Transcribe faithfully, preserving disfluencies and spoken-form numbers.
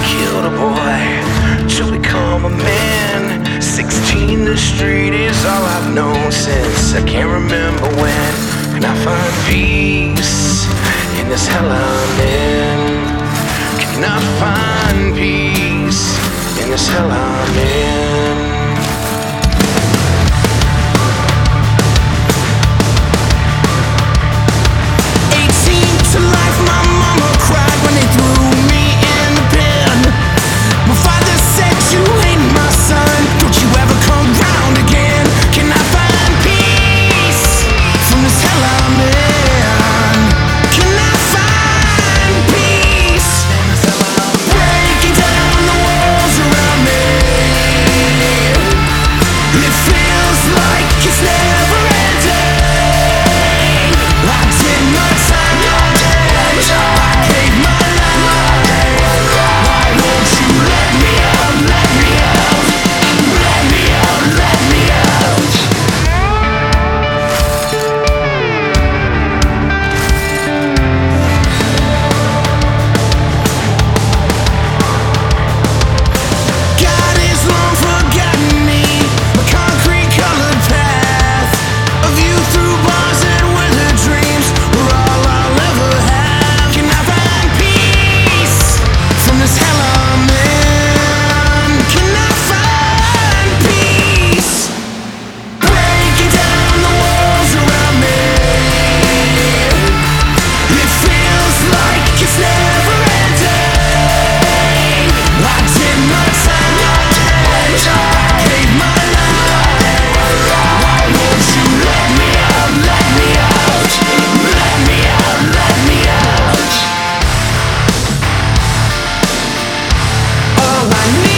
killed a boy to become a man. Sixteen, the street is all I've known since I can't remember when. Can I find peace in this hell I'm in? Can I find peace in this hell I'm in? I need